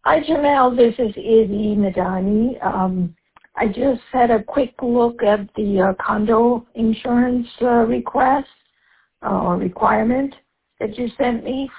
Hi, Jamel. This is Izzy Madani. I just had a quick look at the condo insurance request or requirement that you sent me.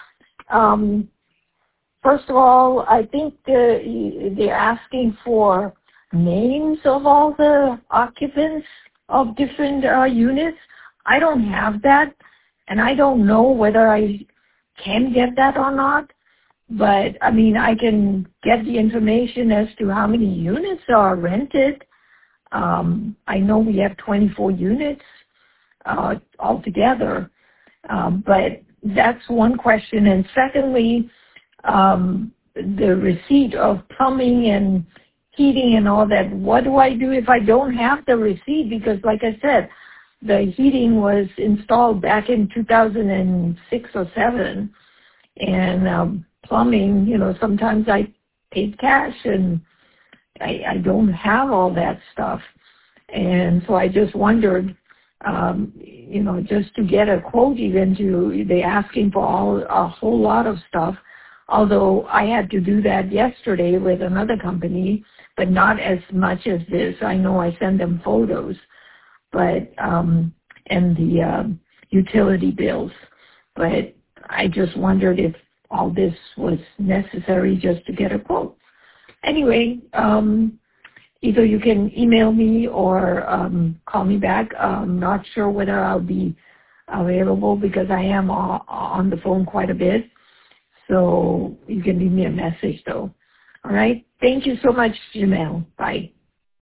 First of all, I think they're asking for names of all the occupants of different units. I don't have that, and I don't know whether I can get that or not. But, I mean, I can get the information as to how many units are rented. I know we have 24 units altogether. But that's one question. And secondly, the receipt of plumbing and heating and all that. What do I do if I don't have the receipt? Because, like I said, the heating was installed back in 2006 or 7. And plumbing, sometimes I paid cash and I don't have all that stuff. And so I just wondered, just to get a quote even they're asking for a whole lot of stuff. Although I had to do that yesterday with another company, but not as much as this. I know I send them photos, but, and the utility bills. But I just wondered if all this was necessary just to get a quote. Anyway, either you can email me or call me back. I'm not sure whether I'll be available because I am on the phone quite a bit. So you can leave me a message, though. All right? Thank you so much, Jamel. Bye.